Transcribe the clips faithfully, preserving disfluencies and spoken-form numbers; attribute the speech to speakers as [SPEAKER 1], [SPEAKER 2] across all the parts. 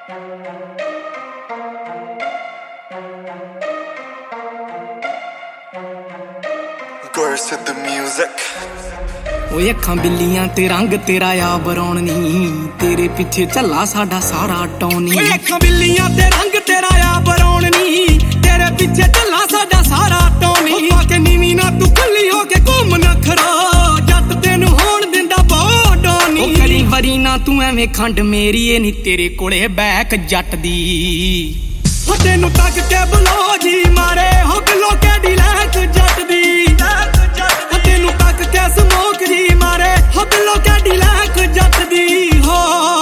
[SPEAKER 1] the music
[SPEAKER 2] ਓਏ ਅੱਖਾਂ ਬਿੱਲੀਆਂ ਤੇ ਰੰਗ ਤੇਰਾ ਆ ਬਰੌਣ ਨੀ ਤੇਰੇ ਪਿੱਛੇ ਝੱਲਾ ਸਾਡਾ ਸਾਰਾ ਟੌਨੀ ਓਏ ਅੱਖਾਂ ਬਿੱਲੀਆਂ ਤੇ ਰੰਗ ਤੇਰਾ ਆ ਬਰੌਣ ਨੀ ਤੇਰੇ ਪਿੱਛੇ ਝੱਲਾ ਸਾਡਾ ਸਾਰਾ ਟੌਨੀ ਪਾ ਕੇ ਨੀਵੀਂ ਨਾ ਤੂੰ ਖੱਲੀ ਹੋ ਕੇ ਘੁੰਮ ਨਾ ਖੜਾ ਜੱਟ ਤੈਨੂੰ ਹੋਣ ਦਿੰਦਾ ਬੋਡੋਨੀ ਓ ਕਰੀ ਵਰੀ ਨਾ ਤੂੰ ਐਵੇਂ ਖੰਡ ਮੇਰੀ ਏ ਨੀ ਤੇਰੇ ਕੋਲੇ ਬੈਕ ਜੱਟ ਦੀ ਹੋ ਤੈਨੂੰ ਤੱਕ ਕੇ ਬਲੋ ਜੀ ਮਾਰੇ ਹੋ ਬਿਲੋ ਕਿਹੜੀ ਲੈਕ ਜੱਟ ਦੀ ਤੈਨੂੰ ਤੱਕ ਕੇ ਸਮੋਕ ਜੀ ਮਾਰੇ ਹੋ ਬਿਲੋ ਕਿਹੜੀ ਲੈਕ ਜੱਟ ਦੀ ਹੋ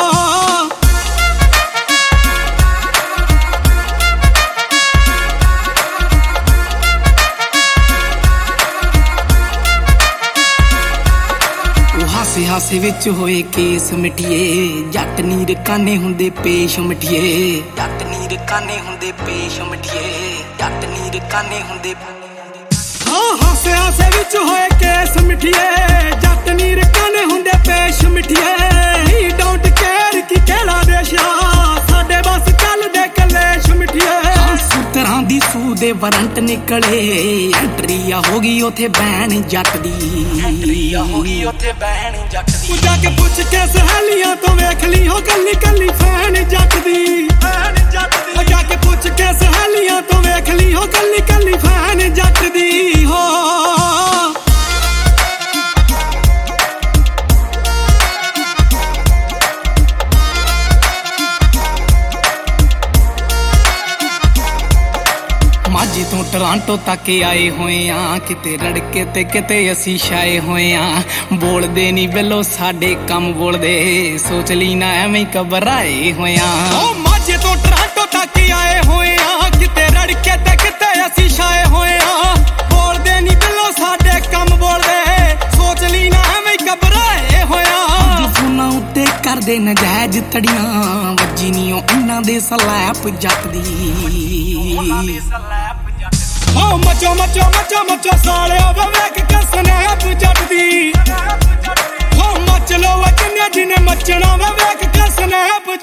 [SPEAKER 2] ਹਾਸੇ ਹਾਸੇ ਵਿੱਚ ਹੋਏ ਕੇਸ ਮਿਟੀਏ ਜੱਟ ਨੀਰ ਕਾਨੇ ਹੁੰਦੇ ਪੇਸ਼ ਮਿਟੀਏ ਜੱਟ ਨੀਰ ਕਾਨੇ ਹੁੰਦੇ ਪੇਸ਼ ਮਿਟੀਏ ਜੱਟ ਨੀਰ ਕਾਨੇ ਹੁੰਦੇ ਹਾਂ ਹਾਸੇ ਹਾਸੇ ਵਿੱਚ ਹੋਏ ਕੇਸ ਮਿਟੀਏ ਜੱਟ ਨੀਰ ਕਾਨੇ ਹੁੰਦੇ ਪੇਸ਼ ਮਿਟੀਏ ਡੋਂਟ ਕੇਅਰ ਕੀ ਕਿਹੜਾ ਦੇਸ਼ਾ ਸਾਡੇ ਬਸ ਚੱਲਦੇ ਕਲੇਸ਼ ਮਿਟੀਏ ਤਰ੍ਹਾਂ ਦੀ ਸੂ ਦੇ ਵਾਰੰਟ ਨਿਕਲੇ ਐਂਟਰੀ ਆ ਹੋ ਗਈ ਉਥੇ ਬੈਨ ਜੱਟ ਦੀ ਐਂਟਰੀ ਆ ਹੋ ਗਈ ਉਥੇ ਬੈਨ ਜੱਟ ਦੀ ਤੂੰ ਜਾ ਕੇ ਪੁੱਛ ਕੇ ਸਹੇਲੀਆਂ ਤੋਂ ਵੇਖ ਲਈ ਹੋ ਕੱਲੀ ਕੱਲੀ ਫੈਨ ਜੱਟ ਦੀ ਫੈਨ ਜੱਟ ਦੀ ਜਾ ਕੇ ਪੁੱਛ ਕੇ ਸਹੇਲੀਆਂ ਤੋਂ ਵੇਖ ਲਈ ਹੋ ਕੱਲੀ ਕੱਲੀ ਫੈਨ ਜੱਟ ਦੀ ਹੋ ਮਾਝੇ ਤੋਂ ਟੋਰਾਂਟੋ ਤੱਕ ਆਏ ਹੋਏ ਆ ਕਿਤੇ ਰੜਕੇ ਤੇ ਕਿਤੇ ਅਸੀਂ ਛਾਏ ਹੋਏ ਆ ਬੋਲਦੇ ਨਹੀਂ ਬਿੱਲੋ ਸਾਡੇ ਕੰਮ ਬੋਲਦੇ ਸੋਚ ਲਈ ਨਾ ਐਵੇਂ ਘਬਰਾਏ ਹੋਏ ਆ ਓ ਮਾਝੇ ਤੋਂ ਟੋਰਾਂਟੋ ਤੱਕ ਆਏ ਹੋਏ ਆ ਕਿਤੇ ਰੜਕੇ ਤੇ ਕਿਤੇ ਅਸੀਂ ਛਾਏ ਹੋਏ ਆ ਬੋਲਦੇ ਨਹੀਂ ਬਿੱਲੋ ਸਾਡੇ ਕੰਮ ਬੋਲਦੇ ਸੋਚ ਲਈ ਨਾ ਐਵੇਂ ਘਬਰਾਏ ਹੋਏ ਆ ਫੋਨਾਂ ਉੱਤੇ ਕਰਦੇ ਨਜਾਇਜ਼ ਤੜੀਆਂ ਵੱਜੀ ਨਹੀਂ ਉਹ ਇਹਨਾਂ ਦੇ ਸਲੈਪ ਜੱਟ ਦੀ ਹੋ ਮਚੋ ਮਚੋ ਮਚੋ ਮਚੋ ਸਾਲਿਆ ਵੇ ਵੇਖ ਕੇ ਸਨੈਪ ਜੱਟ ਦੀ ਹੋ ਮਚ ਲੋ ਵਜਨੇ ਜਿਨੇ ਮਚਣਾ ਵੇ ਵੇਖ ਕੇ ਸਨੈਪ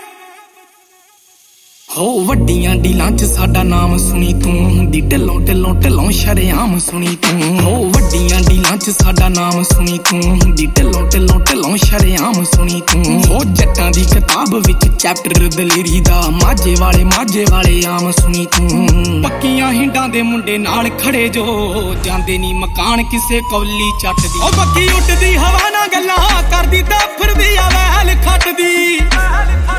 [SPEAKER 2] ਹੋ ਵੱਡੀਆਂ ਡੀਲਾਂ ਚ ਸਾਡਾ ਨਾਮ ਸੁਣੀ ਤੂੰ ਦੀ ਢਿੱਲੋਂ ਢਿੱਲੋਂ ਢਿੱਲੋਂ ਸ਼ਰੇਆਮ ਸੁਣੀ ਤੂੰ ਹੋ ਵੱਡੀਆਂ ਡੀਲਾਂ ਚ ਸਾਡਾ ਨਾਮ ਸੁਣੀ ਤੂੰ ਦੀ ਢਿੱਲੋਂ ਢਿੱਲੋਂ ਢਿੱਲੋਂ ਸ਼ਰੇਆਮ ਸੁਣੀ ਤੂੰ ਹੋ ਜੱਟਾਂ ਦੀ ਕਿਤਾਬ ਵਿੱਚ ਚੈਪਟਰ ਦਲੇਰੀ ਦਾ ਮਾਝੇ ਵਾਲੇ ਮਾਝੇ ਵਾਲੇ ਆਮ ਸੁਣੀ ਤੂੰ ਪੱਕੀਆਂ ਹਿੰਡਾਂ ਦੇ ਮੁੰਡੇ ਨਾਲ ਖੜੇ ਜੋ ਜਾਂਦੇ ਨੀ ਮਕਾਨ ਕਿਸੇ ਕੌਲੀ ਚੱਟ ਦੀ ਉਹ ਬੱਕੀ ਉੱਡਦੀ ਹਵਾ ਨਾਲ ਗੱਲਾਂ ਕਰਦੀ ਤੇ ਫਿਰਦੀ ਆ ਵੈਲ ਖੱਟ ਦੀ